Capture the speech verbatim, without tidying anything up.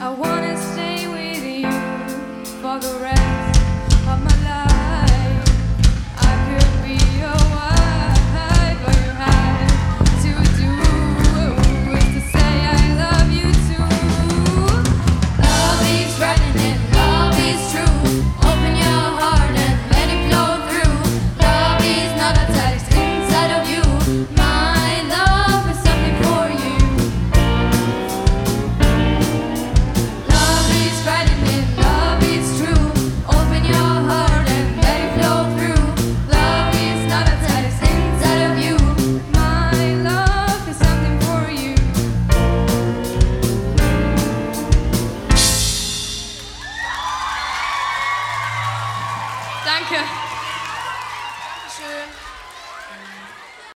I wanna stay with you for the rest of my life. I could be your wife, all you have to do is to say I love you too. Love is running and love is true. Open your heart and let it flow through. Love is not a text inside of you. My love is something for you. Love is running and love is true. Open your heart and let it flow through. Love is not a text inside of you. My love is something for you. Danke.